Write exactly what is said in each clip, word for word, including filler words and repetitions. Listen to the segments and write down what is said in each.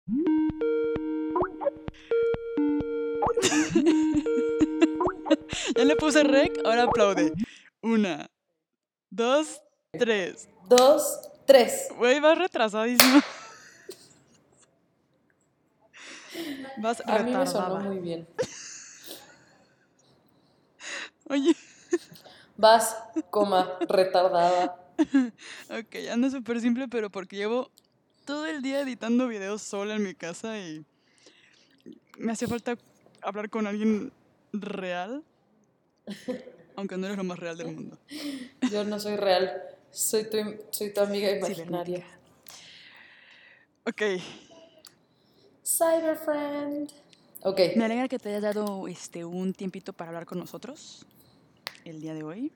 Ya le puse rec, ahora aplaude. Una, dos, tres. Dos, tres. Güey, vas retrasadísimo. Vas A mí me sonó retardada. muy bien. Oye, Vas, coma, retardada. ok, anda súper simple, pero porque llevo todo el día editando videos sola en mi casa y me hacía falta hablar con alguien real, aunque no eres lo más real del mundo. Yo no soy real. Soy tu, soy tu amiga Cibernética. imaginaria. Ok, Cyber friend. Ok. me alegra que te hayas dado este, un tiempito para hablar con nosotros el día de hoy.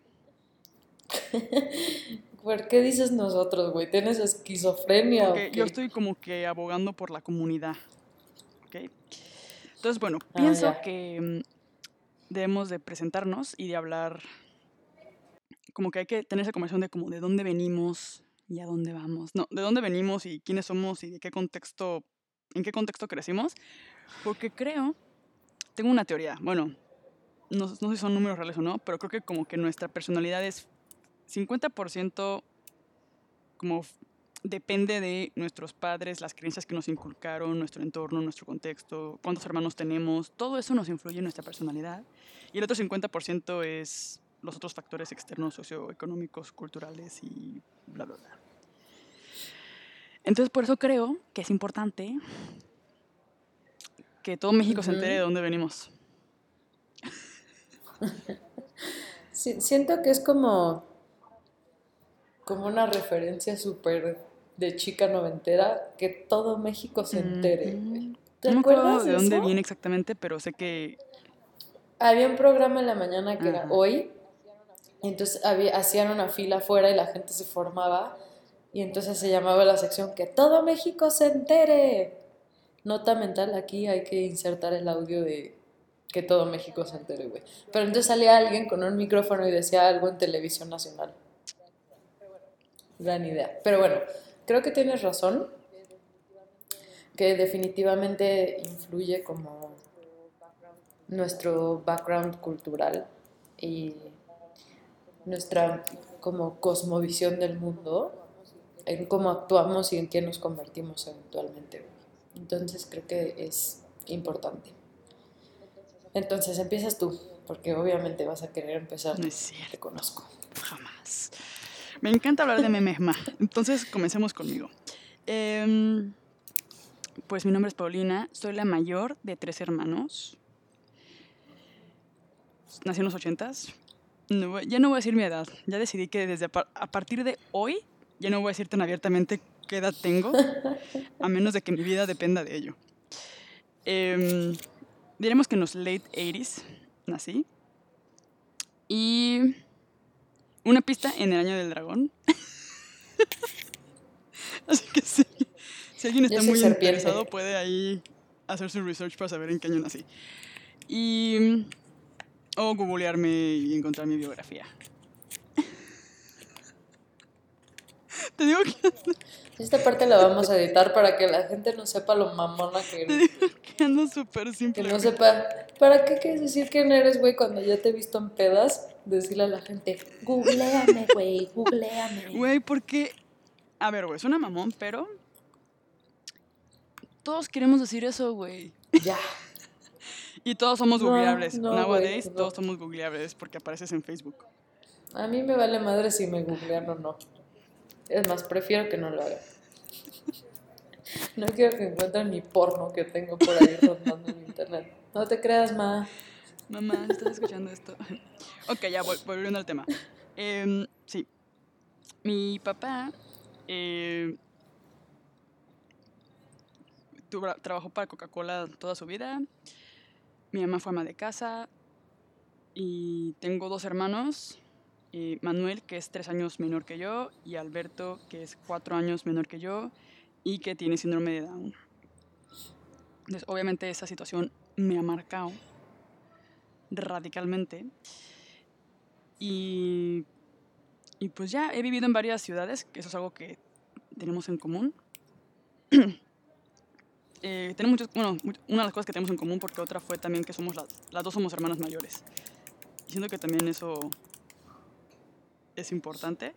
¿Por qué dices nosotros, güey? ¿Tienes esquizofrenia o Porque yo qué? estoy como que abogando por la comunidad, ¿ok? Entonces, bueno, Ah, pienso ya. que mm, debemos de presentarnos y de hablar, como que hay que tener esa conversación de como de dónde venimos y a dónde vamos. No, de dónde venimos y quiénes somos y de qué contexto, en qué contexto crecimos. Porque creo, tengo una teoría, bueno, no, no sé si son números reales o no, pero creo que como que nuestra personalidad es cincuenta por ciento como f- depende de nuestros padres, las creencias que nos inculcaron, nuestro entorno, nuestro contexto, cuántos hermanos tenemos, todo eso nos influye en nuestra personalidad. Y el otro cincuenta por ciento es los otros factores externos, socioeconómicos, culturales y bla, bla, bla. Entonces, por eso creo que es importante que todo México se entere de Ujú. dónde venimos. Sí, siento que es como, como una referencia súper de chica noventera que todo México se entere, güey. Ujú. ¿Te No me acuerdo acuerdas de de dónde eso? viene exactamente, pero sé que... Había un programa en la mañana que era Ajá. hoy, y entonces había, hacían una fila afuera y la gente se formaba, y entonces se llamaba la sección que todo México se entere. Nota mental, aquí hay que insertar el audio de que todo México se entere, güey. Pero entonces salía alguien con un micrófono y decía algo en televisión nacional. Gran idea. Pero bueno, creo que tienes razón, que definitivamente influye como nuestro background cultural y nuestra como cosmovisión del mundo, en cómo actuamos y en qué nos convertimos eventualmente. Entonces creo que es importante. Entonces empiezas tú, porque obviamente vas a querer empezar No tú. es Te cierto. conozco. Jamás. Me encanta hablar de mí misma. Entonces, comencemos conmigo. Em, pues mi nombre es Paulina, soy la mayor de tres hermanos. Nací en los ochentas. No voy- ya no voy a decir mi edad. Ya decidí que desde a, par- a partir de hoy ya no voy a decir tan abiertamente qué edad tengo, a menos de que mi vida dependa de ello. Em, diremos que en los late ochenta nací. Y una pista en el año del dragón. Así que sí, si alguien Yo está soy muy interesado, serpiente. puede ahí hacer su research para saber en qué año nací. Y... o googlearme y encontrar mi biografía. Te digo que, Esta parte la vamos a editar para que la gente no sepa lo mamona que te eres, digo güey. que ando súper Que simple no ahorita. sepa, ¿para qué quieres decir quién eres, güey? Cuando ya te he visto en pedas, decirle a la gente, googleame, güey, googleame. Güey, porque... A ver, güey, suena mamón, pero... Todos queremos decir eso, güey. Ya. Y todos somos No, googleables. no, güey, Nowadays, no. todos somos googleables porque apareces en Facebook. A mí me vale madre si me googlean o no. Es más, prefiero que no lo hagan. No quiero que encuentren mi porno que tengo por ahí rondando en internet. No te creas, ma. Mamá, si estás escuchando esto. Ok, ya, vol- volviendo al tema. Em, sí, mi papá eh, tuvo- trabajó para Coca-Cola toda su vida. Mi mamá fue ama de casa y tengo dos hermanos. eh, Manuel, que es tres años menor que yo, y Alberto, que es cuatro años menor que yo y que tiene síndrome de Down. Entonces, obviamente esa situación me ha marcado radicalmente y, y pues ya he vivido en varias ciudades, que eso es algo que tenemos en común. Eh, tenemos muchos, bueno, much- una de las cosas que tenemos en común, porque otra fue también que somos las, las dos somos hermanas mayores. Y siento que también eso es importante.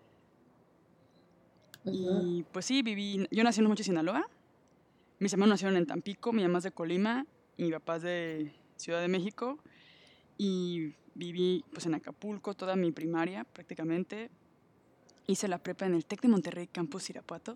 Ujú. Y pues sí, viví, yo nací en Mochi, Sinaloa. Mis hermanos nacieron en Tampico, mi mamá es de Colima y mi papá es de Ciudad de México. Y viví pues en Acapulco toda mi primaria prácticamente. Hice la prepa en el TEC de Monterrey, Campus Irapuato.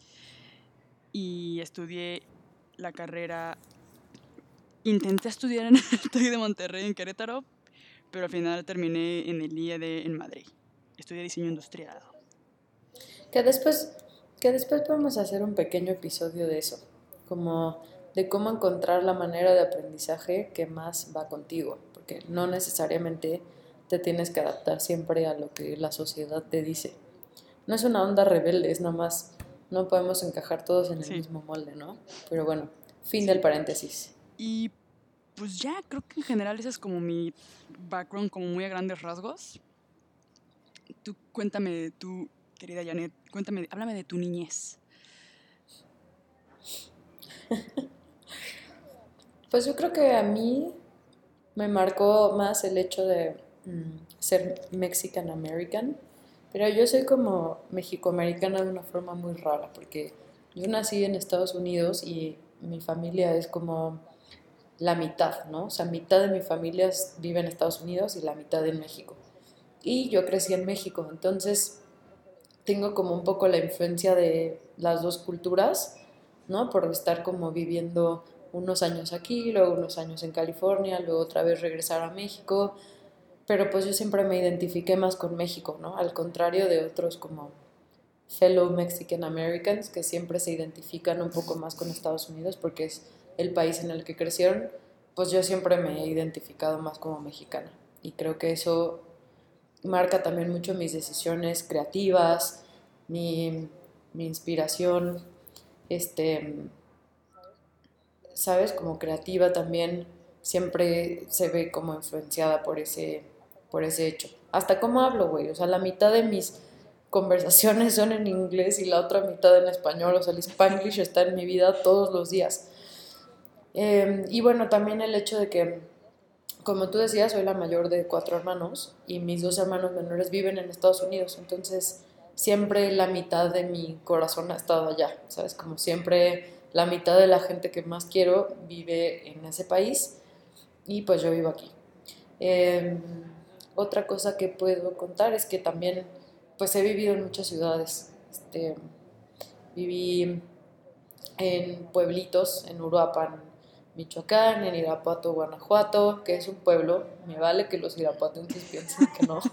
Y estudié la carrera, intenté estudiar en el TEC de Monterrey en Querétaro, pero al final terminé en el I E D en Madrid. Estudié diseño industrial. Que después, que después podemos hacer un pequeño episodio de eso, como de cómo encontrar la manera de aprendizaje que más va contigo, porque no necesariamente te tienes que adaptar siempre a lo que la sociedad te dice. No es una onda rebelde, es nada más, no podemos encajar todos en el Sí, mismo molde, ¿no? Pero bueno, fin del sí. paréntesis. Y pues ya, creo que en general ese es como mi background, como muy a grandes rasgos. Tú cuéntame, tú, querida Janet, cuéntame, háblame de tu niñez. Pues yo creo que a mí me marcó más el hecho de mm, ser Mexican American, pero yo soy como mexicoamericana de una forma muy rara, porque yo nací en Estados Unidos y mi familia es como la mitad, ¿no? O sea, mitad de mi familia es- vive en Estados Unidos y la mitad en México. Y yo crecí en México, entonces tengo como un poco la influencia de las dos culturas, ¿no? Por estar como viviendo unos años aquí, luego unos años en California, luego otra vez regresar a México, pero pues yo siempre me identifiqué más con México, ¿no? Al contrario de otros como fellow Mexican Americans que siempre se identifican un poco más con Estados Unidos porque es el país en el que crecieron, pues yo siempre me he identificado más como mexicana y creo que eso marca también mucho mis decisiones creativas, mi, mi inspiración, este, ¿sabes? Como creativa también siempre se ve como influenciada por ese, por ese hecho. Hasta cómo hablo, güey. O sea, la mitad de mis conversaciones son en inglés y la otra mitad en español. O sea, el Spanglish está en mi vida todos los días. Eh, y bueno, también el hecho de que, como tú decías, soy la mayor de cuatro hermanos y mis dos hermanos menores viven en Estados Unidos. Entonces, siempre la mitad de mi corazón ha estado allá, ¿sabes? Como siempre la mitad de la gente que más quiero vive en ese país y pues yo vivo aquí. Eh, Otra cosa que puedo contar es que también pues he vivido en muchas ciudades. Este, viví en pueblitos, en Uruapan, Michoacán, en Irapuato, Guanajuato, que es un pueblo. Me vale que los irapuatenses piensen que no.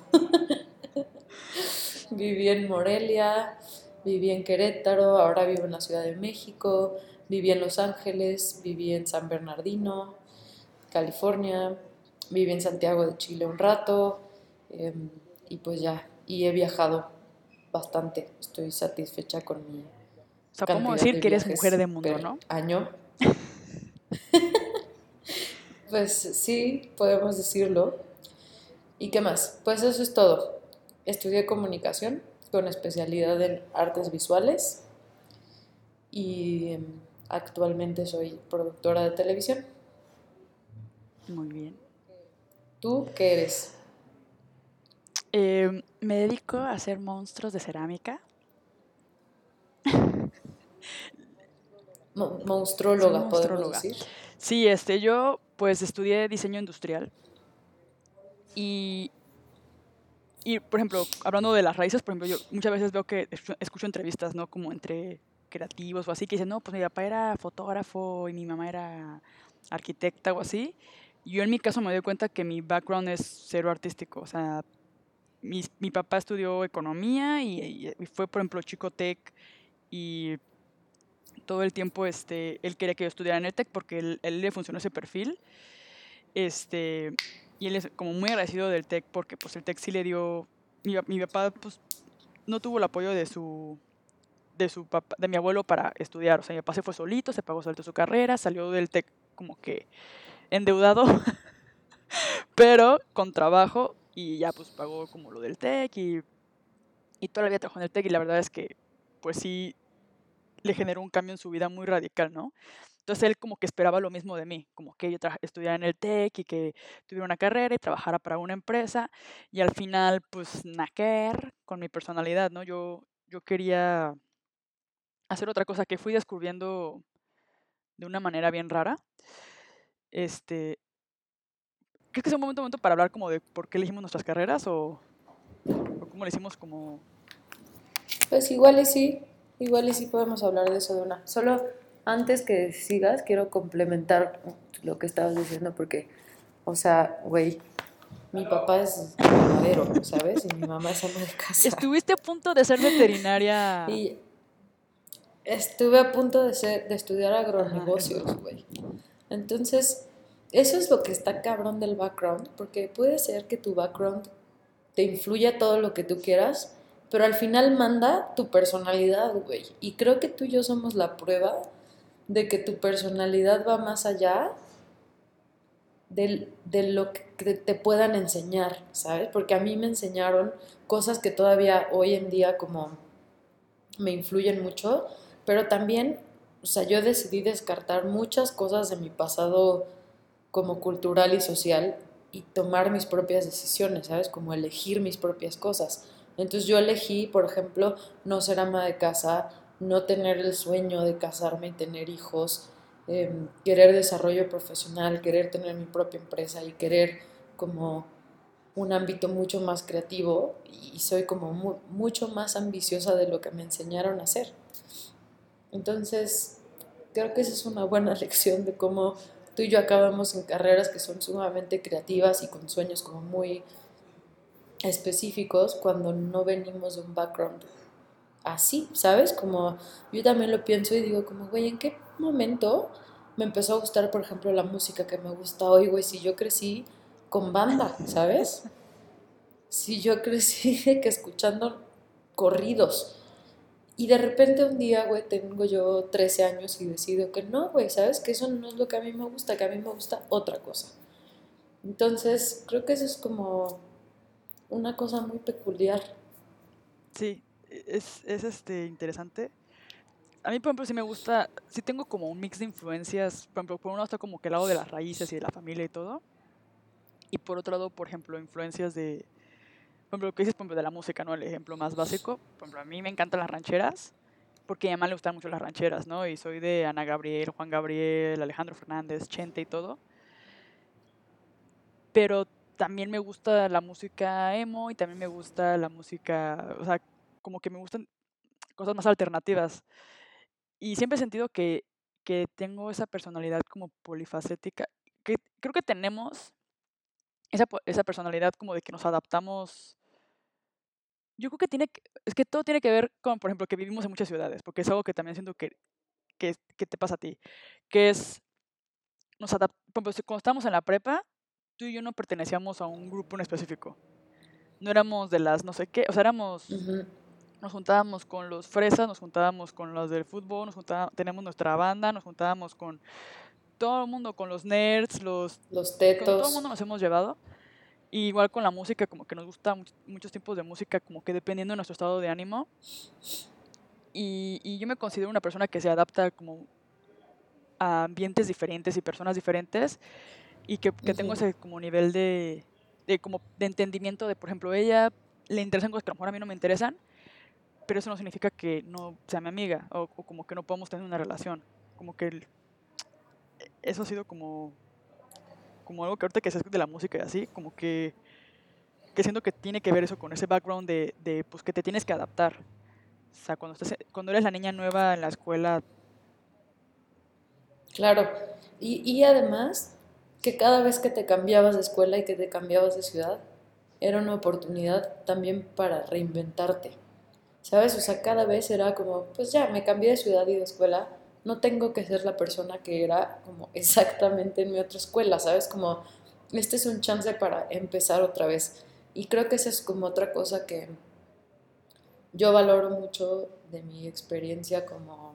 Viví en Morelia, viví en Querétaro, ahora vivo en la Ciudad de México, viví en Los Ángeles, viví en San Bernardino, California, viví en Santiago de Chile un rato, eh, y pues ya, y he viajado bastante. Estoy satisfecha con mi O sea, podemos cantidad decir de que eres mujer viajes de mundo, per ¿no? año. Pues sí, podemos decirlo. ¿Y qué más? Pues eso es todo. Estudié comunicación con especialidad en artes visuales y em, actualmente soy productora de televisión. Muy bien. ¿Tú qué eres? Em, me dedico a hacer monstruos de cerámica. Mo- Soy monstróloga, podemos monstróloga. decir. Sí, este, yo pues estudié diseño industrial y, y, por ejemplo, hablando de las raíces, por ejemplo, yo muchas veces veo que escu- escucho entrevistas, ¿no? Como entre creativos o así, que dicen, no, pues mi papá era fotógrafo y mi mamá era arquitecta o así. Y yo en mi caso me doy cuenta que mi background es cero artístico. O sea, mis- mi papá estudió economía y, y- y fue, por ejemplo, chico tech y todo el tiempo este, él quería que yo estudiara en el tech porque él, él le funcionó ese perfil. Este, y él es como muy agradecido del tech porque pues el tech sí le dio, mi, pa- mi papá pues no tuvo el apoyo de su, de su papá, de mi abuelo para estudiar. O sea, mi papá se fue solito, se pagó solito su carrera, salió del tech como que endeudado, pero con trabajo y ya pues pagó como lo del tech y, y toda la vida trabajó en el tech y la verdad es que pues sí le generó un cambio en su vida muy radical, ¿no? Entonces él como que esperaba lo mismo de mí, como que yo tra- estudiara en el TEC y que tuviera una carrera y trabajara para una empresa y al final pues nada que ver con mi personalidad, ¿no? Yo, yo quería hacer otra cosa que fui descubriendo de una manera bien rara. Este, ¿crees que es un momento, momento para hablar como de por qué elegimos nuestras carreras o, o cómo le hicimos como... Pues igual y sí, igual y sí podemos hablar de eso de una. Solo antes que sigas, quiero complementar lo que estabas diciendo porque, o sea, güey, mi papá es ganadero, ¿sabes? Y mi mamá es ama de casa. Estuviste a punto de ser veterinaria. Y estuve a punto de, ser, de estudiar Ajá, eso. agronegocios, güey. Entonces, eso es lo que está cabrón del background, porque puede ser que tu background te influya todo lo que tú quieras, pero al final manda tu personalidad, güey. Y creo que tú y yo somos la prueba de que tu personalidad va más allá de, de lo que te puedan enseñar, ¿sabes? Porque a mí me enseñaron cosas que todavía hoy en día como me influyen mucho, pero también, o sea, yo decidí descartar muchas cosas de mi pasado como cultural y social y tomar mis propias decisiones, ¿sabes? Como elegir mis propias cosas. Entonces yo elegí, por ejemplo, no ser ama de casa, no tener el sueño de casarme y tener hijos, eh, querer desarrollo profesional, querer tener mi propia empresa y querer como un ámbito mucho más creativo y soy como mu mucho más ambiciosa de lo que me enseñaron a hacer. Entonces, creo que esa es una buena lección de cómo tú y yo acabamos en carreras que son sumamente creativas y con sueños como muy específicos cuando no venimos de un background así, ¿sabes? Como yo también lo pienso y digo como, güey, ¿en qué momento me empezó a gustar, por ejemplo, la música que me gusta hoy, güey? Si yo crecí con banda, ¿sabes? Si yo crecí de que escuchando corridos. Y de repente un día, güey, tengo yo trece años y decido que no, güey, ¿sabes? Que eso no es lo que a mí me gusta, que a mí me gusta otra cosa. Entonces, creo que eso es como una cosa muy peculiar. Sí, e- es, es este, interesante. A mí, por ejemplo, sí me gusta, sí tengo como un mix de influencias. Por ejemplo, por un lado está como que el lado de las raíces y de la familia y todo. Y por otro lado, por ejemplo, influencias de, por ejemplo, lo que dices, por ejemplo, de la música, ¿no? El ejemplo más básico. Por ejemplo, a mí me encantan las rancheras, porque a mi mamá le gustan mucho las rancheras, ¿no? Y soy de Ana Gabriel, Juan Gabriel, Alejandro Fernández, Chente y todo. Pero también me gusta la música emo y también me gusta la música, o sea, como que me gustan cosas más alternativas. Y siempre he sentido que, que tengo esa personalidad como polifacética, que creo que tenemos esa, po- esa personalidad como de que nos adaptamos. Yo creo que tiene que, es que todo tiene que ver con, por ejemplo, que vivimos en muchas ciudades, porque es algo que también siento que, que, que te pasa a ti, que es, nos adap- por ejemplo, si- cuando estábamos en la prepa, tú y yo no pertenecíamos a un grupo en específico, no éramos de las no sé qué, o sea, éramos, Ujú. nos juntábamos con los fresas, nos juntábamos con los del fútbol, nos juntábamos, tenemos nuestra banda, nos juntábamos con todo el mundo, con los nerds, los, Los con todo el mundo tetos. nos hemos llevado. Y igual con la música, como que nos gusta much- muchos tipos de música, como que dependiendo de nuestro estado de ánimo. Y, y yo me considero una persona que se adapta como a ambientes diferentes y personas diferentes y que, que tengo Ujú. ese como nivel de, de, como de entendimiento de, por ejemplo, ella le interesan cosas que a lo mejor a mí no me interesan, pero eso no significa que no sea mi amiga o, o como que no podamos tener una relación. Como que el- eso ha sido como, como algo que ahorita que se de la música y así, como que, que siento que tiene que ver eso con ese background de, de pues que te tienes que adaptar. O sea, cuando, estás, cuando eres la niña nueva en la escuela. Claro. Y, y además, que cada vez que te cambiabas de escuela y que te cambiabas de ciudad, era una oportunidad también para reinventarte. ¿Sabes? O sea, cada vez era como, pues ya, me cambié de ciudad y de escuela, no tengo que ser la persona que era como exactamente en mi otra escuela, ¿sabes? Como, este es un chance para empezar otra vez. Y creo que esa es como otra cosa que yo valoro mucho de mi experiencia como,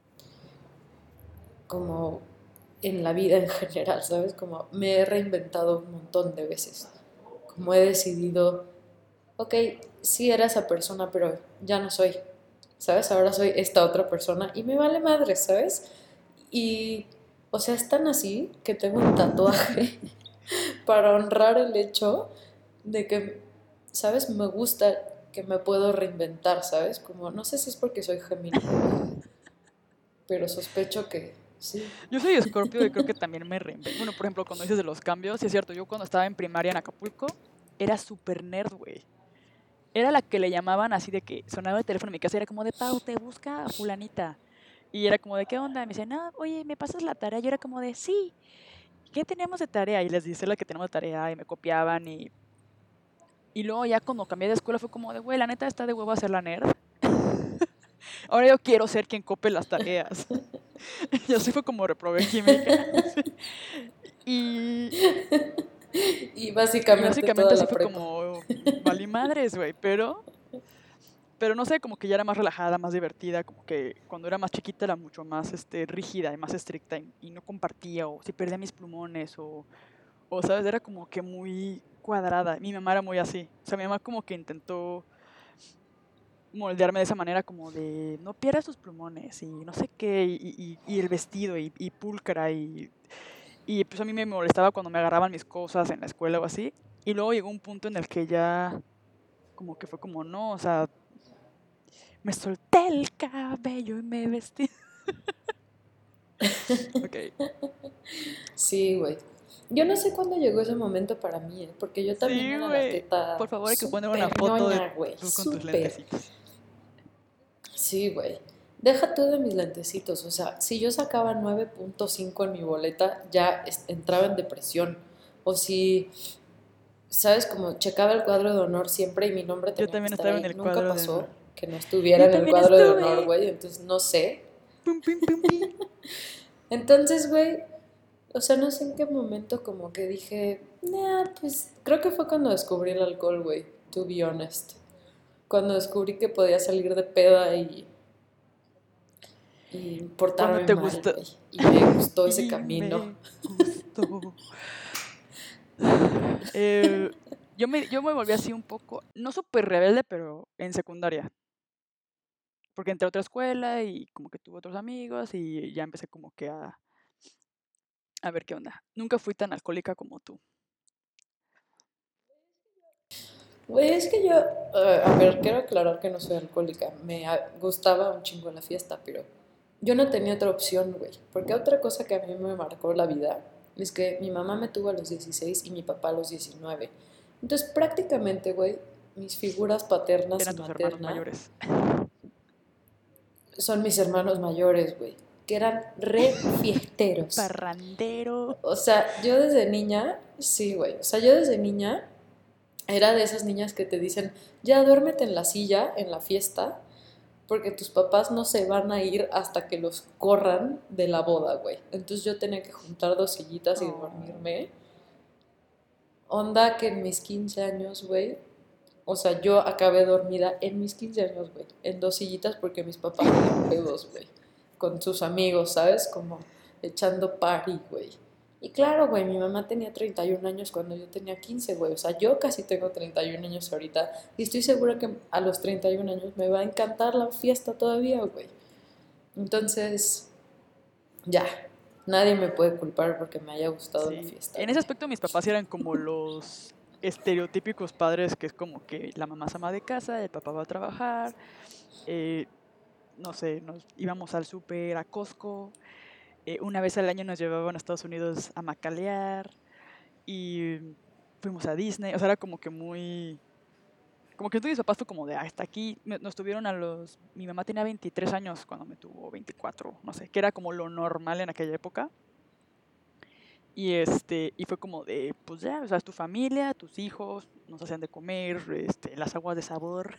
como en la vida en general, ¿sabes? Como me he reinventado un montón de veces. Como he decidido, ok, sí era esa persona, pero ya no soy, ¿sabes? Ahora soy esta otra persona y me vale madre, ¿sabes? Y, o sea, es tan así que tengo un tatuaje para honrar el hecho de que, ¿sabes? Me gusta que me puedo reinventar, ¿sabes? Como, no sé si es porque soy Gemini, güey, pero sospecho que sí. Yo soy Escorpio y creo que también me reinventé. Bueno, por ejemplo, cuando dices de los cambios, sí es cierto, yo cuando estaba en primaria en Acapulco, era súper nerd, güey. Era la que le llamaban así de que sonaba el teléfono en mi casa y era como de Pau, te busca a fulanita. Y era como de, ¿qué onda? Y me decían, no, oye, ¿me pasas la tarea? Yo era como de, sí, ¿qué teníamos de tarea? Y les dice la que tenemos de tarea y me copiaban. Y, y luego ya cuando cambié de escuela fue como de, güey, la neta está de huevo hacer la nerd. Ahora yo quiero ser quien copie las tareas. Y así fue como reprobé química. Sí. Y, Y y básicamente básicamente toda así la fue prepa. como, valí madres, güey. Pero, pero no sé, como que ya era más relajada, más divertida. Como que cuando era más chiquita era mucho más este, rígida y más estricta y, y no compartía. O si perdía mis plumones o, o, ¿sabes? Era como que muy cuadrada. Mi mamá era muy así. O sea, mi mamá como que intentó moldearme de esa manera como de no pierdas tus plumones y no sé qué, y, y- y el vestido y, y pulcra y, y pues a mí me molestaba cuando me agarraban mis cosas en la escuela o así. Y luego llegó un punto en el que ya como que fue como no, o sea, me solté el cabello y me vestí. Ok. Sí, güey. Yo no sé cuándo llegó ese momento para mí, ¿eh? Porque yo también Sí, era la güey. Por teta favor, hay que poner una súper foto de ñoña, güey. tú con tus Súper. lentecitos. Sí, güey. Deja tú de mis lentecitos. O sea, si yo sacaba nueve punto cinco en mi boleta, ya es- entraba en depresión. O si, ¿sabes? Como checaba el cuadro de honor siempre y mi nombre Yo tenía que también estar estaba en ahí. el Nunca cuadro de pasó honor. que no estuviera Yo en el también cuadro de honor, estuve. güey. Entonces no sé. Pum, pum, pum, pum. Entonces, güey, o sea, no sé en qué momento como que dije, nah, pues creo que fue cuando descubrí el alcohol, güey, to be honest. Cuando descubrí que podía salir de peda y, y Cuando portarme te mal, gusta. güey. Y me gustó ese Y camino. me gustó. Eh, yo me, yo me volví así un poco, no súper rebelde, pero en secundaria. Porque entré a otra escuela y como que tuve otros amigos y ya empecé como que a, a ver qué onda. Nunca fui tan alcohólica como tú. Güey, es que yo, eh, a ver, quiero aclarar que no soy alcohólica. Me a- gustaba un chingo la fiesta, pero yo no tenía otra opción, güey. Porque otra cosa que a mí me marcó la vida es que mi mamá me tuvo a los dieciséis y mi papá a los diecinueve. Entonces, prácticamente, güey, mis figuras paternas y Eran tus hermanos materna mayores. son mis hermanos mayores, güey, que eran re fiesteros. Parrandero. O sea, yo desde niña, sí, güey, o sea, yo desde niña era de esas niñas que te dicen, ya duérmete en la silla, en la fiesta, porque tus papás no se van a ir hasta que los corran de la boda, güey. Entonces yo tenía que juntar dos sillitas y Oh. dormirme. Onda que en mis quince años, güey, o sea, yo acabé dormida en mis quince años, güey, en dos sillitas porque mis papás salían pedos, güey, con sus amigos, ¿sabes? Como echando party, güey. Y claro, güey, mi mamá tenía treinta y un años cuando yo tenía quince, güey. O sea, yo casi tengo treinta y un años ahorita. Y estoy segura que a los treinta y un años me va a encantar la fiesta todavía, güey. Entonces, ya, nadie me puede culpar porque me haya gustado la Sí. fiesta, En ese güey. aspecto mis papás eran como los estereotípicos padres que es como que la mamá es ama de casa, el papá va a trabajar, eh, no sé, nos íbamos al súper, a Costco, eh, una vez al año nos llevaban a Estados Unidos a macalear y fuimos a Disney, o sea, era como que muy, como que tú y mis papás fue como de, ah, hasta aquí, Me- nos tuvieron a los, mi mamá tenía veintitrés años cuando me tuvo veinticuatro, no sé, que era como lo normal en aquella época. Y este, y fue como de, pues ya, o sea, es tu familia, tus hijos, nos hacían de comer, este, las aguas de sabor.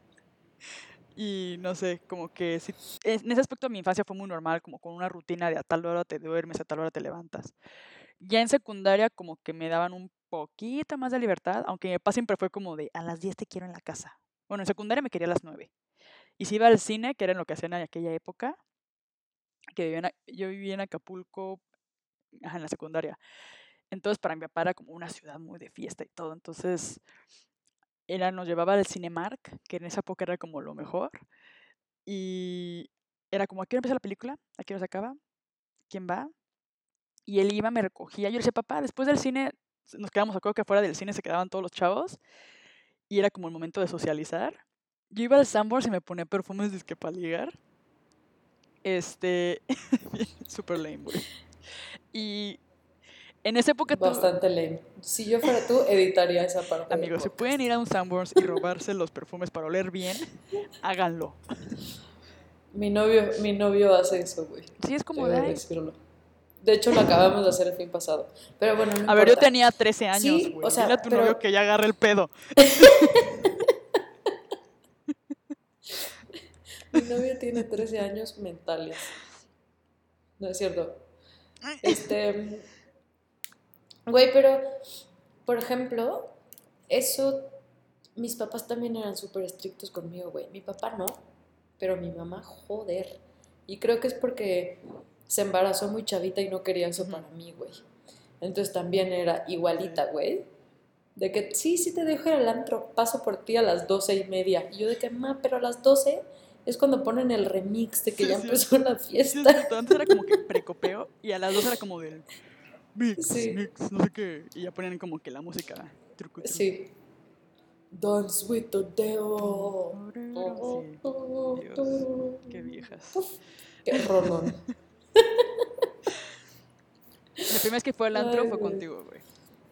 Y no sé, como que sí, en ese aspecto mi infancia fue muy normal, como con una rutina de a tal hora te duermes, a tal hora te levantas. Ya en secundaria como que me daban un poquito más de libertad, aunque mi papá siempre fue como de a las diez te quiero en la casa. Bueno, en secundaria me quería a las nueve. Y si iba al cine, que era lo que hacían en aquella época, que vivía en a- yo vivía en Acapulco, ajá, en la secundaria. Entonces para mi papá era como una ciudad muy de fiesta y todo. Entonces era, nos llevaba al Cinemark, que en esa época era como lo mejor. Y era como, ¿a qué hora empieza la película? ¿A qué hora se acaba? ¿Quién va? Y él iba, me recogía. Yo le decía, papá, después del cine, nos quedamos, acuerdo que afuera del cine se quedaban todos los chavos. Y era como el momento de socializar. Yo iba al Sanborns y me ponía perfumes disque para ligar. Este, super lame, güey. Y en esa época tú, Bastante lame. Si yo fuera tú, editaría esa parte del amigos, si pueden podcast. ir a un Sanborns y robarse los perfumes para oler bien, háganlo. Mi novio, mi novio hace eso, güey. Sí, es como de, Debo ay. decirlo. De hecho, lo acabamos de hacer el fin pasado. Pero bueno, no A ver, yo importa. tenía trece años, Sí, o güey. Dile a sea, tu novio pero que ya agarre el pedo. mi novio tiene trece años mentales. No es cierto. Este, güey, pero, por ejemplo, eso, mis papás también eran súper estrictos conmigo, güey. Mi papá no, pero mi mamá, joder. Y creo que es porque se embarazó muy chavita y no quería eso Ujú. para mí, güey. Entonces también era Sí. igualita, güey. De que, sí, sí te dejo ir al antro, paso por ti a las doce y media. Y yo de que, ma, pero a las doce es cuando ponen el remix de que Sí, ya es empezó cierto. la Sí, es fiesta. cierto. Antes era como que precopeo y a las dos era como del mix, Sí, mix, no sé qué. Y ya ponían como que la música. Truco, truco. sí. Dance with the devil. Turururu. Tu, Sí, tu, Dios, tu. qué viejas. Puf, qué rolón. La primera vez que fue al antro Ay, fue güey. contigo, güey.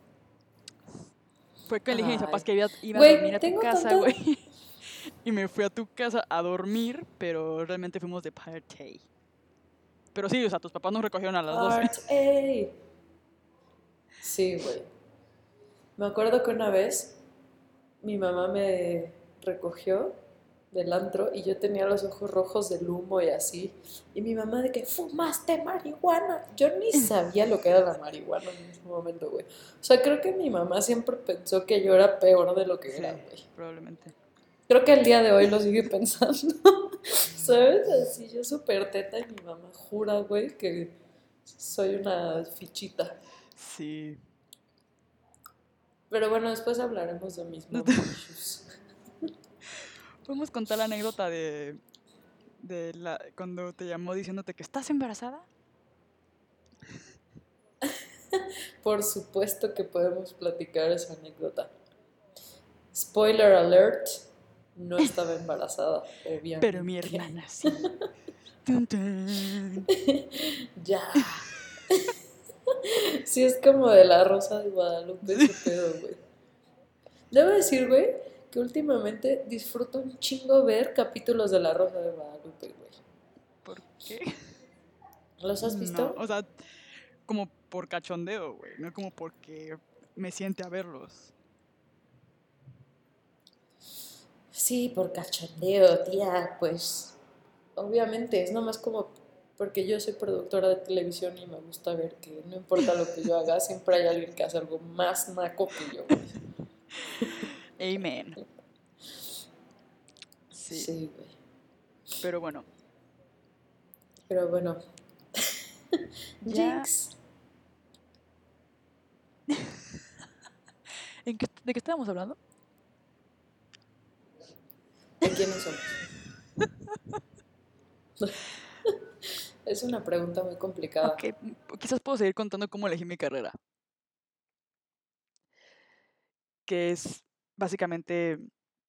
Fue que le dije a mis papás Ay. que iba, iba a dormir Güey, a tu tengo casa, tanta. güey. Y me fui a tu casa a dormir, pero realmente fuimos de party. Pero sí, o sea, tus papás nos recogieron a las doce. Part A. Sí, güey. Me acuerdo que una vez mi mamá me recogió del antro y yo tenía los ojos rojos del humo y así. Y mi mamá de que fumaste marihuana. Yo ni sabía lo que era la marihuana en ese momento, güey. O sea, creo que mi mamá siempre pensó que yo era peor de lo que era, Sí, güey. probablemente. Creo que el día de hoy lo sigue pensando. ¿Sabes? Así yo súper teta y mi mamá jura, güey, que soy una fichita. Sí. Pero bueno, después hablaremos de mis mommy issues. Podemos contar la anécdota de, de la, cuando te llamó diciéndote que estás embarazada. Por supuesto que podemos platicar esa anécdota. Spoiler alert, no estaba embarazada, Pero mi obviamente. hermana sí. Tun, tun. Ya. Sí, es como de la Rosa de Guadalupe Sí. ese pedo, güey. Debo decir, güey, que últimamente disfruto un chingo ver capítulos de la Rosa de Guadalupe, güey. ¿Por qué? ¿Los has No, visto? o sea, como por cachondeo, güey. No como porque me siente a verlos. Sí, por cachondeo, tía, pues obviamente es nomás como porque yo soy productora de televisión y me gusta ver que no importa lo que yo haga, siempre hay alguien que hace algo más naco que yo, güey. Amen. Sí, Sí, güey. pero bueno, Pero bueno, ya. Jinx, ¿En qué- ¿De qué estábamos hablando? ¿de quiénes somos? Es una pregunta muy complicada. Ok, m- quizás puedo seguir contando cómo elegí mi carrera. Que es básicamente.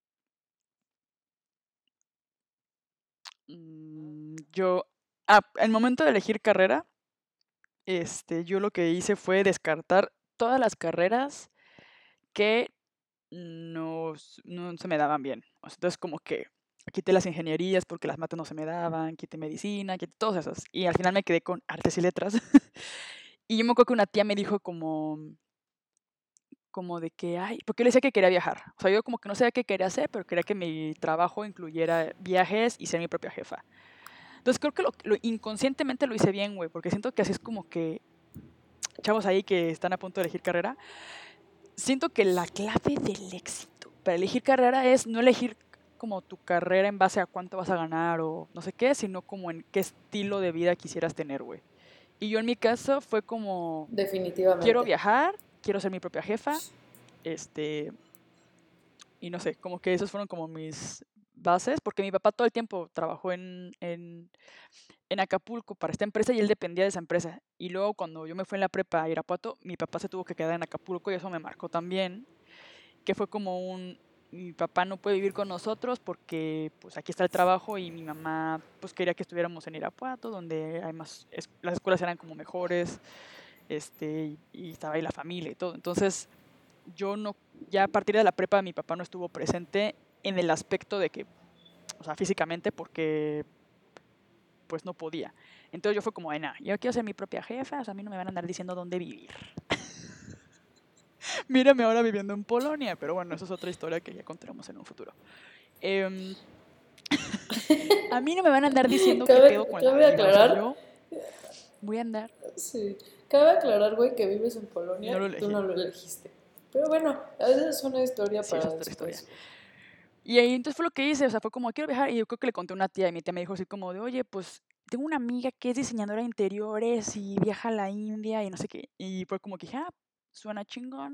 mm, yo. Ah, al momento de elegir carrera, este, yo lo que hice fue descartar todas las carreras que no, s- no se me daban bien. O sea, entonces como que quité las ingenierías porque las mates no se me daban, quité medicina, quité todas esas. Y al final me quedé con artes y letras. Y yo me acuerdo que una tía me dijo como, como de que, ay, porque yo le decía que quería viajar. O sea, yo como que no sabía qué quería hacer, pero quería que mi trabajo incluyera viajes y ser mi propia jefa. Entonces creo que lo, lo inconscientemente lo hice bien, güey, porque siento que así es como que chavos ahí que están a punto de elegir carrera, siento que la clave del éxito para elegir carrera es no elegir como tu carrera en base a cuánto vas a ganar o no sé qué, sino como en qué estilo de vida quisieras tener, güey. Y yo en mi caso fue como, quiero Definitivamente. viajar, quiero ser mi propia jefa, este, y no sé, como que esos fueron como mis bases, porque mi papá todo el tiempo trabajó en, en, en Acapulco para esta empresa y él dependía de esa empresa. Y luego cuando yo me fui en la prepa a Irapuato, mi papá se tuvo que quedar en Acapulco y eso me marcó también, que fue como un, mi papá no puede vivir con nosotros porque pues aquí está el trabajo y mi mamá pues quería que estuviéramos en Irapuato, donde hay más, es- las escuelas eran como mejores, este, y, y estaba ahí la familia y todo. Entonces yo no, ya a partir de la prepa mi papá no estuvo presente en el aspecto de que, o sea, físicamente porque pues no podía. Entonces yo fue como, ay, nah, yo quiero ser mi propia jefa, o sea, a mí no me van a andar diciendo dónde vivir. Mírame ahora viviendo en Polonia, pero bueno, eso es otra historia que ya contaremos en un futuro. Em, a mí no me van a andar diciendo qué pedo Cabe, con la cabe vida, o sea, aclarar, yo voy a andar, sí, cabe aclarar, güey, que vives en y no Polonia lo y tú elegí. no lo elegiste. Pero bueno, esa es una historia Sí, esa para es otra historia. después, güey. Y ahí entonces fue lo que hice, o sea, fue como, quiero viajar, y yo creo que le conté a una tía, y mi tía me dijo así como de, oye, pues tengo una amiga que es diseñadora de interiores y viaja a la India y no sé qué. Y fue como que dije, ah, suena chingón.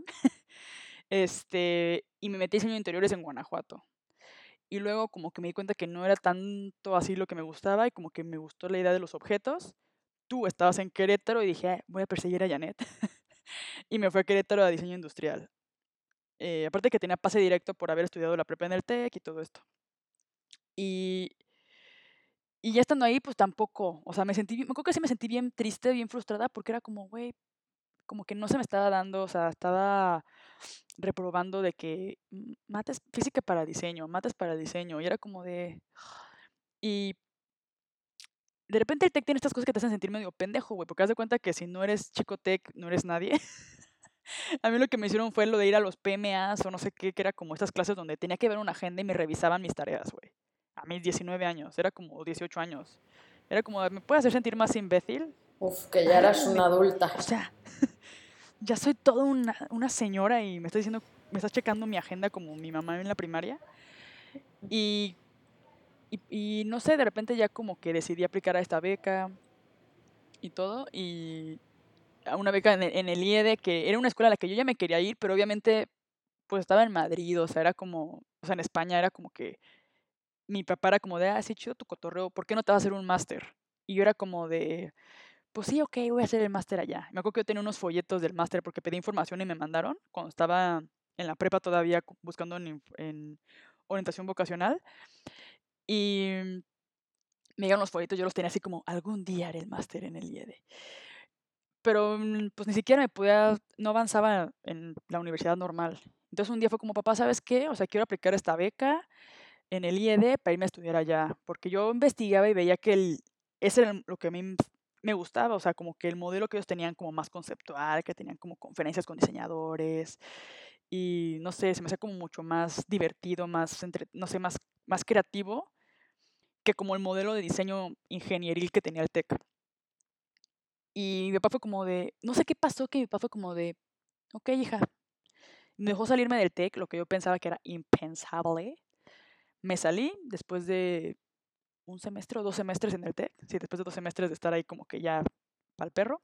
Este, y me metí a diseño de interiores en Guanajuato. Y luego como que me di cuenta que no era tanto así lo que me gustaba y como que me gustó la idea de los objetos. Tú estabas en Querétaro y dije, "Ah, voy a perseguir a Janet." Y me fui a Querétaro a diseño industrial. Eh, aparte que tenía pase directo por haber estudiado la prepa en el TEC y todo esto. Y, y ya estando ahí, pues tampoco, o sea, me sentí, bien- me acuerdo que sí me sentí bien triste, bien frustrada, porque era como, güey, como que no se me estaba dando, o sea, estaba reprobando de que mm, mates física para diseño, mates para diseño, y era como de... Y de repente el tech tiene estas cosas que te hacen sentir medio pendejo, güey, porque haz de cuenta que si no eres chico tech, no eres nadie. A mí lo que me hicieron fue lo de ir a los P M As o no sé qué, que era como estas clases donde tenía que ver una agenda y me revisaban mis tareas, güey. A mis diecinueve años, era como dieciocho años. Era como, ¿me puede hacer sentir más imbécil? Uf, que ya Ay, eras como me... una adulta. O sea, ya soy toda una, una señora y me estás diciendo, me estás checando mi agenda como mi mamá en la primaria. Y, y, y no sé, de repente ya como que decidí aplicar a esta beca y todo. Y a una beca en el, en el I E D, que era una escuela a la que yo ya me quería ir, pero obviamente pues estaba en Madrid, o sea, era como, o sea, en España era como que mi papá era como de, ah, sí, chido tu cotorreo, ¿por qué no te vas a hacer un máster? Y yo era como de, pues sí, ok, voy a hacer el máster allá. Me acuerdo que yo tenía unos folletos del máster porque pedí información y me mandaron cuando estaba en la prepa todavía cu- buscando en, inf- en orientación vocacional. Y me llegaron los folletos, yo los tenía así como, algún día haré el máster en el I E D. Pero mm, pues ni siquiera me podía, no avanzaba en la universidad normal. Entonces un día fue como, papá, ¿sabes qué? O sea, quiero aplicar esta beca en el I E D para irme a estudiar allá, porque yo investigaba y veía que el, ese era lo que a mí me gustaba, o sea, como que el modelo que ellos tenían como más conceptual, que tenían como conferencias con diseñadores y no sé, se me hacía como mucho más divertido, más, entre, no sé, más, más creativo que como el modelo de diseño ingenieril que tenía el TEC. Y mi papá fue como de, no sé qué pasó, que mi papá fue como de, ok, hija, me dejó salirme del TEC, lo que yo pensaba que era impensable. Me salí después de un semestre o dos semestres en el TEC, sí, después de dos semestres de estar ahí como que ya para el perro.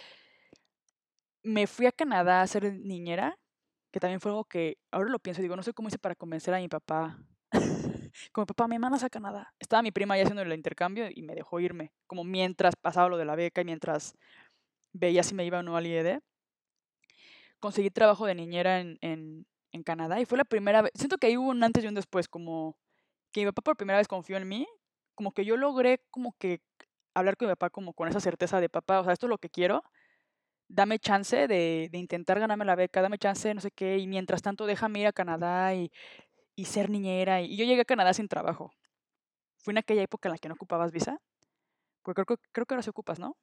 Me fui a Canadá a ser niñera, que también fue algo que ahora lo pienso y digo, no sé cómo hice para convencer a mi papá. Como papá, me mandas a Canadá. Estaba mi prima ya haciendo el intercambio y me dejó irme, como mientras pasaba lo de la beca y mientras veía si me iba o no al I E D. Conseguí trabajo de niñera en, en, en Canadá y fue la primera vez, siento que ahí hubo un antes y un después, como que mi papá por primera vez confió en mí, como que yo logré como que hablar con mi papá como con esa certeza de papá, o sea, esto es lo que quiero, dame chance de, de intentar ganarme la beca, dame chance, no sé qué, y mientras tanto déjame ir a Canadá y, y ser niñera. Y yo llegué a Canadá sin trabajo. Fue en aquella época en la que no ocupabas visa, porque creo, que- creo que ahora sí ocupas, ¿no?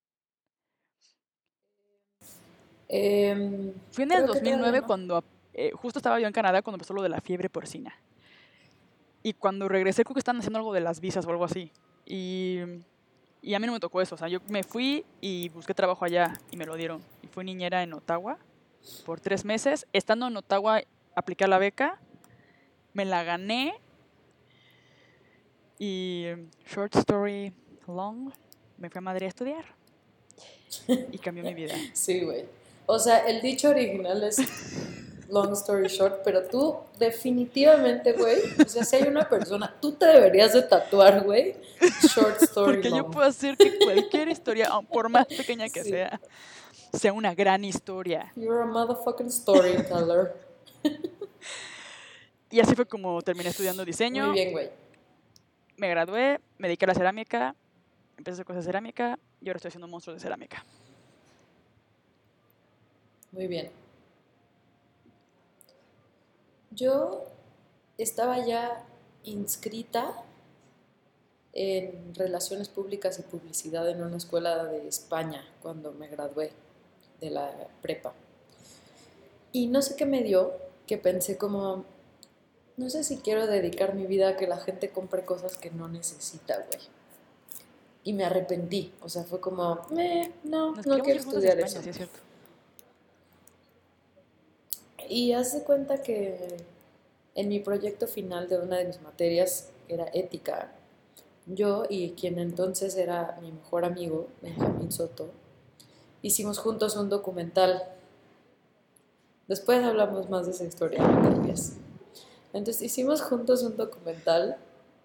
Em, Fui en el creo que dos mil todavía nueve no. cuando eh, justo estaba yo en Canadá cuando empezó lo de la fiebre porcina. Y cuando regresé creo que estaban haciendo algo de las visas o algo así. Y, y a mí no me tocó eso. O sea, yo me fui y busqué trabajo allá y me lo dieron. Y fui niñera en Ottawa por tres meses. Estando en Ottawa, apliqué a la beca, me la gané y, short story long, me fui a Madrid a estudiar y cambió mi vida. Sí, güey. O sea, el dicho original es long story short, pero tú definitivamente, güey, o sea, si hay una persona, tú te deberías de tatuar, güey, short story Porque yo long. puedo hacer que cualquier historia, aun por más pequeña que Sí. sea, sea una gran historia. You're a motherfucking storyteller. Y así fue como terminé estudiando diseño. Muy bien, güey. Me gradué, me dediqué a la cerámica, empecé a hacer cosas de cerámica y ahora estoy haciendo monstruos de cerámica. Muy bien. Yo estaba ya inscrita en Relaciones Públicas y Publicidad en una escuela de España cuando me gradué de la prepa. Y no sé qué me dio, que pensé como, no sé si quiero dedicar mi vida a que la gente compre cosas que no necesita, güey. Y me arrepentí, o sea, fue como, eh, no, Nos no queríamos quiero ir juntos a estudiar España, eso. sí es cierto. Y haz de cuenta que en mi proyecto final de una de mis materias, que era ética, yo y quien entonces era mi mejor amigo, Benjamín Soto, hicimos juntos un documental. Después hablamos más de esa historia, no te rías. Entonces hicimos juntos un documental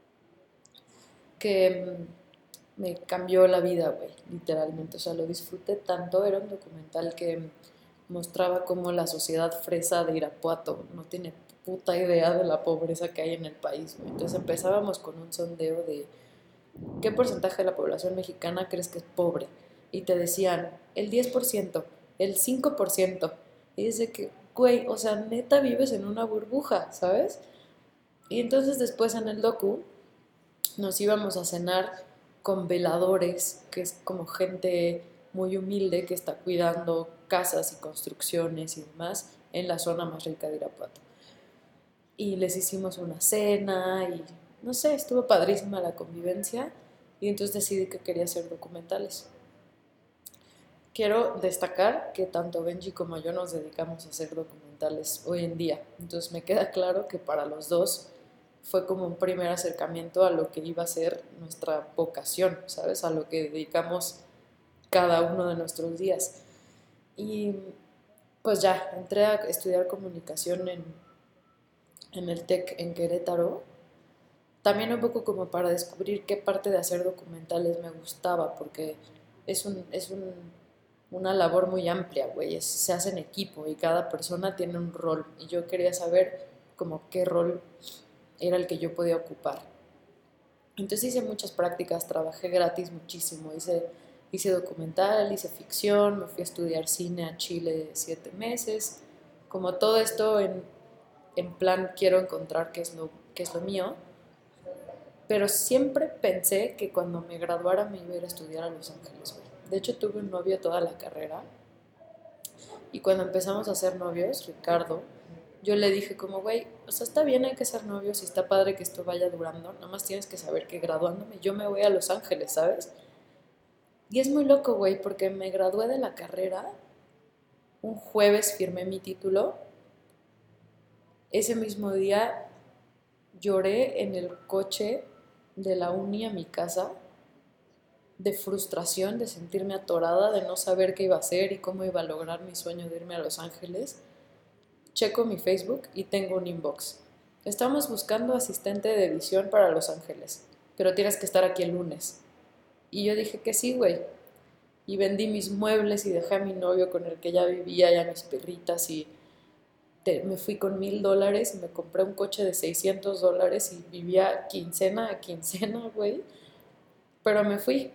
que mm, me cambió la vida, güey, literalmente. O sea, lo disfruté tanto. Era un documental que mostraba cómo la sociedad fresa de Irapuato no tiene puta idea de la pobreza que hay en el país, güey. Entonces empezábamos con un sondeo de ¿qué porcentaje de la población mexicana crees que es pobre? Y te decían, el diez por ciento, el cinco por ciento. Y dice que, güey, o sea, neta vives en una burbuja, ¿sabes? Y entonces después en el docu nos íbamos a cenar con veladores, que es como gente muy humilde que está cuidando casas y construcciones y demás en la zona más rica de Irapuato. Y les hicimos una cena y no sé, estuvo padrísima la convivencia y entonces decidí que quería hacer documentales. Quiero destacar que tanto Benji como yo nos dedicamos a hacer documentales hoy en día, entonces me queda claro que para los dos fue como un primer acercamiento a lo que iba a ser nuestra vocación, ¿sabes? A lo que dedicamos cada uno de nuestros días. Y pues ya, entré a estudiar comunicación en, en el TEC en Querétaro. También un poco como para descubrir qué parte de hacer documentales me gustaba, porque es, un, es un, una labor muy amplia, güey, es- se hace en equipo y cada persona tiene un rol y yo quería saber como qué rol era el que yo podía ocupar. Entonces hice muchas prácticas, trabajé gratis muchísimo, hice, hice documental, hice ficción, me fui a estudiar cine a Chile siete meses, como todo esto en, en plan quiero encontrar qué es lo, qué es lo mío, pero siempre pensé que cuando me graduara me iba a ir a estudiar a Los Ángeles, güey. De hecho tuve un novio toda la carrera y cuando empezamos a ser novios, Ricardo, yo le dije como, güey, o sea, está bien, hay que ser novios y está padre que esto vaya durando, nada más tienes que saber que graduándome yo me voy a Los Ángeles, ¿sabes? Y es muy loco, güey, porque me gradué de la carrera, un jueves firmé mi título, ese mismo día lloré en el coche de la uni a mi casa de frustración, de sentirme atorada, de no saber qué iba a hacer y cómo iba a lograr mi sueño de irme a Los Ángeles. Checo mi Facebook y tengo un inbox. Estamos buscando asistente de edición para Los Ángeles, pero tienes que estar aquí el lunes. Y yo dije que sí, güey. Y vendí mis muebles y dejé a mi novio con el que ya vivía y a mis perritas y te, me fui con mil dólares y me compré un coche de seiscientos dólares y vivía quincena a quincena, güey. Pero me fui.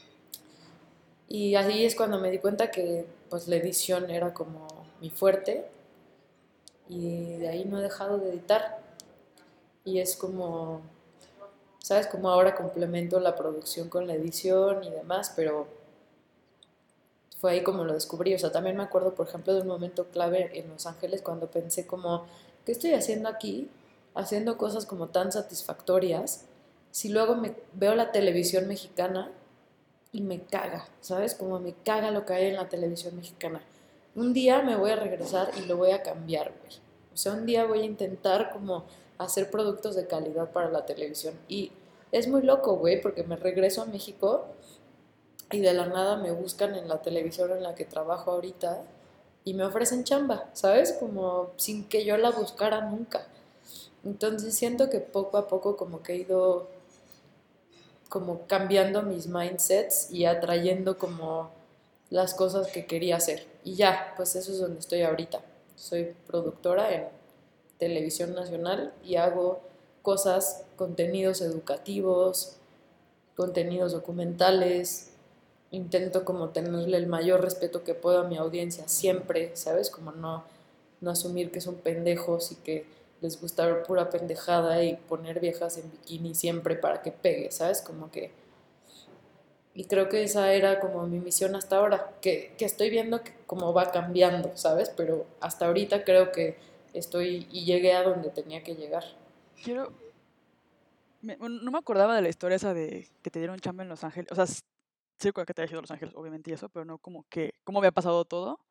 Y ahí es cuando me di cuenta que pues la edición era como mi fuerte y de ahí no he dejado de editar. Y es como, ¿sabes? Como ahora complemento la producción con la edición y demás, pero fue ahí como lo descubrí. O sea, también me acuerdo, por ejemplo, de un momento clave en Los Ángeles cuando pensé como, ¿qué estoy haciendo aquí? Haciendo cosas como tan satisfactorias. Si luego me veo la televisión mexicana y me caga, ¿sabes? Como me caga lo que hay en la televisión mexicana. Un día me voy a regresar y lo voy a cambiar, güey. O sea, un día voy a intentar como hacer productos de calidad para la televisión. Y es muy loco, güey, porque me regreso a México y de la nada me buscan en la televisión en la que trabajo ahorita y me ofrecen chamba, ¿sabes? Como sin que yo la buscara nunca. Entonces siento que poco a poco como que he ido como cambiando mis mindsets y atrayendo como las cosas que quería hacer. Y ya, pues eso es donde estoy ahorita. Soy productora en televisión nacional y hago cosas, contenidos educativos, contenidos documentales. Intento como tenerle el mayor respeto que puedo a mi audiencia siempre, ¿sabes? Como no, no asumir que son pendejos y que les gusta ver pura pendejada y poner viejas en bikini siempre para que pegue, ¿sabes? Como que... Y creo que esa era como mi misión hasta ahora, que, que estoy viendo que como va cambiando, ¿sabes? Pero hasta ahorita creo que estoy y llegué a donde tenía que llegar. Quiero, me- bueno, no me acordaba de la historia esa de que te dieron chamba en Los Ángeles. O sea, s- sí recuerdo que te había ido a Los Ángeles, obviamente, y eso, pero no como que, cómo había pasado todo.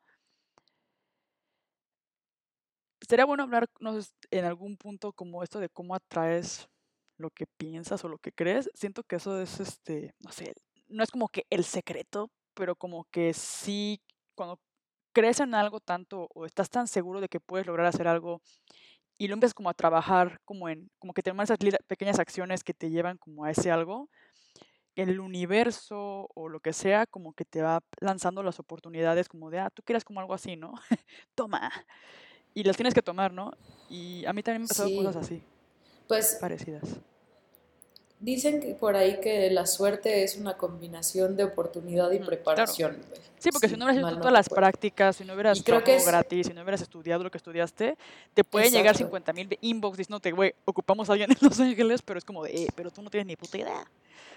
Sería bueno hablar, no sé, en algún punto como esto de cómo atraes lo que piensas o lo que crees. Siento que eso es, este, no sé, no es como que el secreto, pero como que sí, cuando crees en algo tanto o estás tan seguro de que puedes lograr hacer algo y lo empiezas como a trabajar como en, como que tomas esas lira- pequeñas acciones que te llevan como a ese algo, el universo o lo que sea como que te va lanzando las oportunidades como de, ah, tú quieres como algo así, ¿no? Toma. Y las tienes que tomar, ¿no? Y a mí también me han pasado Sí, cosas así, pues parecidas. dicen que por ahí que la suerte es una combinación de oportunidad y Ujú, claro. preparación, güey, Sí, porque si si no hubieras hecho tú mal no todas las recuerdo. prácticas, si no Y hubieras creo que trabajado es gratis, si no hubieras estudiado lo que estudiaste, te pueden llegar exacto. cincuenta mil inbox diciéndote, güey, ocupamos a alguien en Los Ángeles, pero es como de, eh, pero tú no tienes ni puta idea.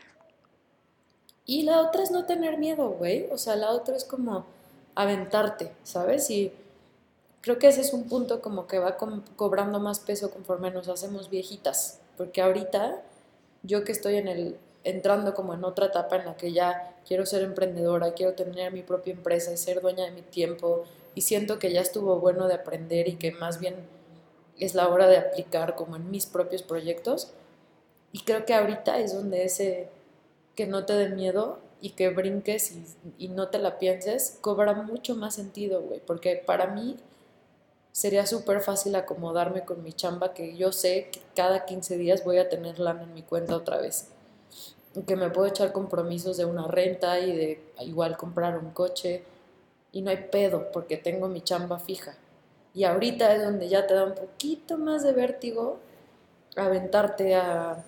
Y la otra es no tener miedo, güey. O sea, la otra es como aventarte, ¿sabes? Y creo que ese es un punto como que va com- cobrando más peso conforme nos hacemos viejitas. Porque ahorita, yo que estoy en el, entrando como en otra etapa en la que ya quiero ser emprendedora, quiero tener mi propia empresa y ser dueña de mi tiempo, y siento que ya estuvo bueno de aprender y que más bien es la hora de aplicar como en mis propios proyectos. Y creo que ahorita es donde ese que no te dé miedo y que brinques y, y no te la pienses, cobra mucho más sentido, güey. Porque para mí sería súper fácil acomodarme con mi chamba, que yo sé que cada quince días voy a tener lana en mi cuenta otra vez. Y que me puedo echar compromisos de una renta y de igual comprar un coche. Y no hay pedo porque tengo mi chamba fija. Y ahorita es donde ya te da un poquito más de vértigo aventarte a,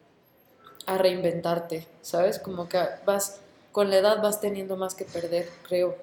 a reinventarte, ¿sabes? Como que vas, con la edad vas teniendo más que perder, creo.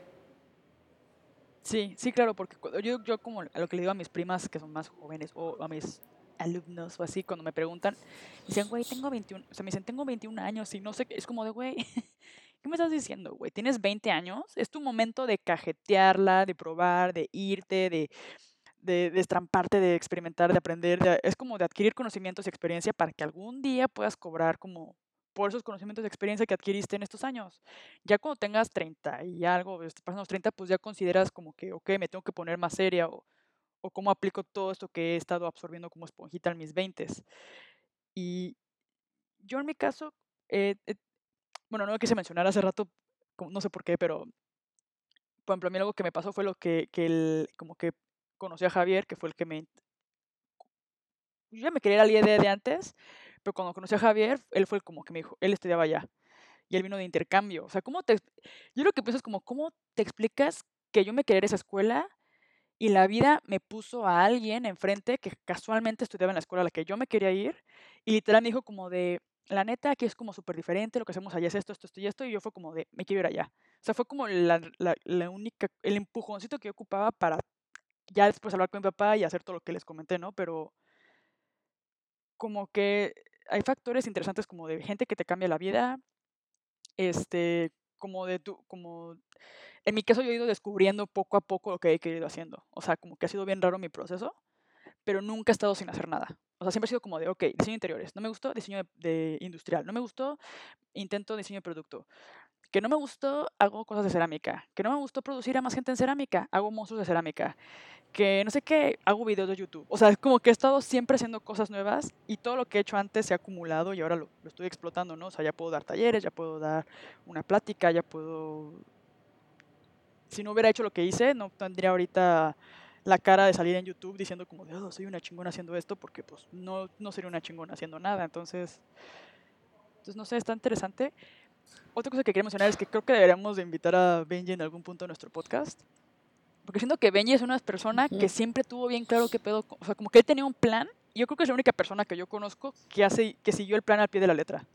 Sí, sí, claro, porque cu- yo, yo como a lo que le digo a mis primas que son más jóvenes o a mis alumnos o así, cuando me preguntan, me dicen, güey, tengo veintiún, o sea, me dicen, tengo veintiún años y no sé qué, es como de, güey, ¿qué me estás diciendo, güey? ¿Tienes veinte años? Es tu momento de cajetearla, de probar, de irte, de, de destramparte, de experimentar, de aprender, de- es como de adquirir conocimientos y experiencia para que algún día puedas cobrar como por esos conocimientos de experiencia que adquiriste en estos años. Ya cuando tengas treinta y algo, este, pasan los treinta, pues ya consideras como que, ok, me tengo que poner más seria o, o cómo aplico todo esto que he estado absorbiendo como esponjita en mis veintes. Y yo en mi caso, eh, eh, bueno, no lo quise mencionar hace rato, como- no sé por qué, pero por ejemplo, a mí algo que me pasó fue lo que, que el, como que conocí a Javier, que fue el que me yo ya me quería ir al I E D de antes, pero cuando conocí a Javier, él fue el como que me dijo, él estudiaba allá y él vino de intercambio. O sea, ¿cómo te, yo lo que pienso es como, ¿cómo te explicas que yo me quería ir a esa escuela y la vida me puso a alguien enfrente que casualmente estudiaba en la escuela a la que yo me quería ir y literal me dijo como de, la neta, aquí es como súper diferente, lo que hacemos allá es esto, esto, esto y esto, y yo fue como de, me quiero ir allá. O sea, fue como la, la, la única, el empujoncito que yo ocupaba para ya después hablar con mi papá y hacer todo lo que les comenté, ¿no? Pero como que hay factores interesantes como de gente que te cambia la vida, este, como de tu, como, en mi caso yo he ido descubriendo poco a poco lo que he ido haciendo, o sea, como que ha sido bien raro mi proceso, pero nunca he estado sin hacer nada. O sea, siempre ha sido como de, ok, diseño de interiores, no me gustó, diseño de, de industrial, no me gustó, intento diseño de producto. Que no me gustó, hago cosas de cerámica. Que no me gustó producir a más gente en cerámica, hago monstruos de cerámica. Que no sé qué, hago videos de YouTube. O sea, es como que he estado siempre haciendo cosas nuevas y todo lo que he hecho antes se ha acumulado y ahora lo, lo estoy explotando, ¿no? O sea, ya puedo dar talleres, ya puedo dar una plática, ya puedo si no hubiera hecho lo que hice, no tendría ahorita la cara de salir en YouTube diciendo como de, oh, soy una chingona haciendo esto, porque pues no, no sería una chingona haciendo nada. Entonces, entonces, no sé, está interesante. Otra cosa que quería mencionar es que creo que deberíamos de invitar a Benji en algún punto de nuestro podcast. Porque siento que Benji es una persona que Ujú. siempre tuvo bien claro qué pedo. O sea, como que él tenía un plan. Y yo creo que es la única persona que yo conozco que, hace, que siguió el plan al pie de la letra.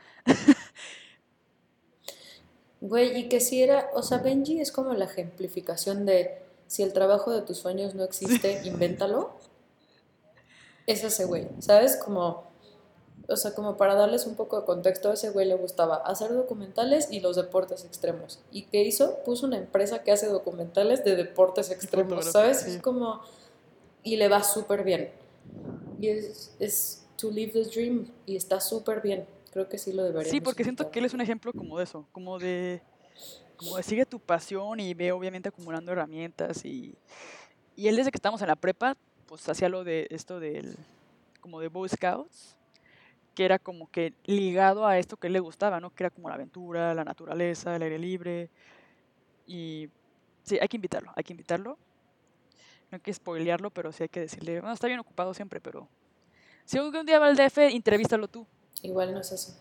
Güey, y que si era, o sea, Benji es como la ejemplificación de si el trabajo de tus sueños no Sí, existe, invéntalo. Es ese güey, ¿sabes? Como, o sea, como para darles un poco de contexto, a ese güey le gustaba hacer documentales y los deportes extremos. ¿Y qué hizo? Puso una empresa que hace documentales de deportes y extremos, fotografía, ¿sabes? Es sí. como, y le va súper bien. Y es, es to live the dream y está súper bien. Creo que sí lo Sí, deberíamos porque siento invitar que él un es un día. ejemplo como de eso, como de, como de sigue tu pasión y ve obviamente acumulando herramientas y, y él desde que estábamos en la prepa, pues hacía lo de esto del, como de Boy Scouts, que era como que ligado a esto que él le gustaba, ¿no? Que era como la aventura, la naturaleza, el aire libre y sí, hay que invitarlo, hay que invitarlo. No hay que spoilearlo, pero sí hay que decirle, bueno, está bien ocupado siempre, pero si algún día va al D F, entrevístalo tú. Igual no es eso.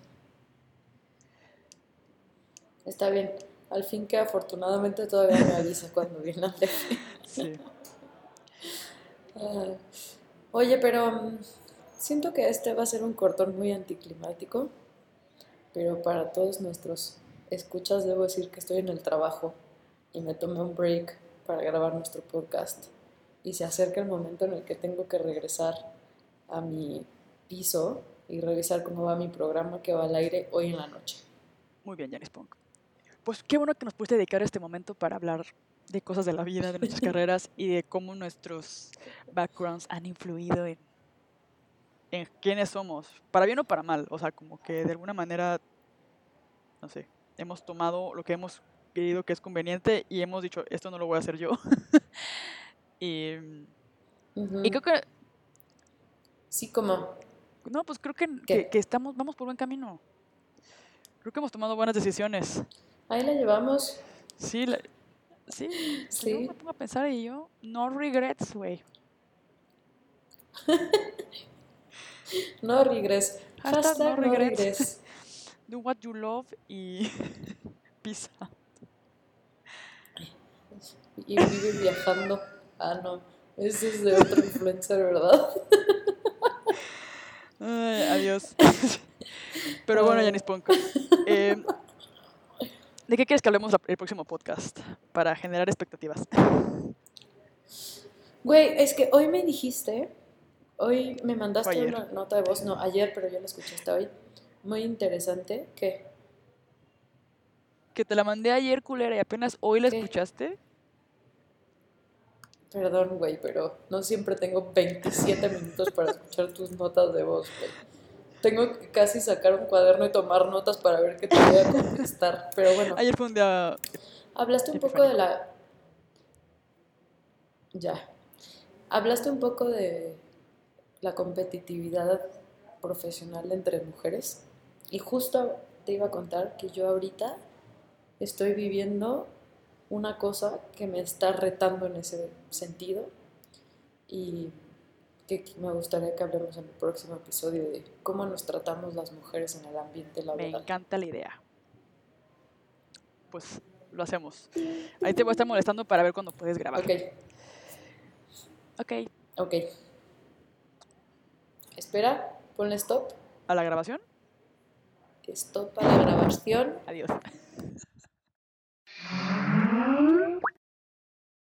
Está bien. Al fin que afortunadamente todavía me avisa cuando viene al D F. Sí, Ah, oye, pero mm, siento que este va a ser un cortón muy anticlimático, pero para todos nuestros escuchas debo decir que estoy en el trabajo y me tomé un break para grabar nuestro podcast. Y se acerca el momento en el que tengo que regresar a mi piso y revisar cómo va mi programa que va al aire hoy en la noche. muy bien, Janice Punk. Pues qué bueno que nos pudiste dedicar este momento para hablar de cosas de la vida, de nuestras carreras y de cómo nuestros backgrounds han influido en, en quiénes somos, para bien o para mal. O sea, como que de alguna manera, no sé, hemos tomado lo que hemos creído que es conveniente y hemos dicho, esto no lo voy a hacer yo. y, y Ujú. creo que, Sí, como no, pues creo que, que, que que estamos, vamos por buen camino. Creo que hemos tomado buenas decisiones. ahí la llevamos, Sí, la- sí, o sea, yo me sí, pongo a pensar y yo, no regrets, güey. no regrets, Hashtag no hashtag no regrets. regrets. Do what you love y peace out. Y vive viajando. Ah, no, ese es de otro influencer, ¿verdad? Ay, adiós. Pero bueno, Ah, Janice Punk, eh, ¿de qué quieres que hablemos la- el próximo podcast? Para generar expectativas. güey, es que hoy me dijiste, hoy me Fue mandaste ayer. una nota de voz, no, ayer, pero yo la escuché hasta hoy, muy interesante, ¿qué? Que te la mandé ayer, culera, y apenas hoy la ¿Qué? escuchaste. Perdón, güey, pero no siempre tengo veintisiete minutos para escuchar tus notas de voz, güey. Tengo que casi sacar un cuaderno y tomar notas para ver qué te voy a contestar. Pero bueno, Ayer fue un día hablaste un poco de epifánico. la... Ya. Hablaste un poco de la competitividad profesional entre mujeres. Y justo te iba a contar que yo ahorita estoy viviendo una cosa que me está retando en ese sentido y que me gustaría que hablemos en el próximo episodio de cómo nos tratamos las mujeres en el ambiente Me laboral. encanta la idea. Pues lo hacemos. Ahí te voy a estar molestando para ver cuándo puedes grabar. Ok, Ok, ok. Espera, ponle stop. a la grabación. Stop a la grabación. Adiós.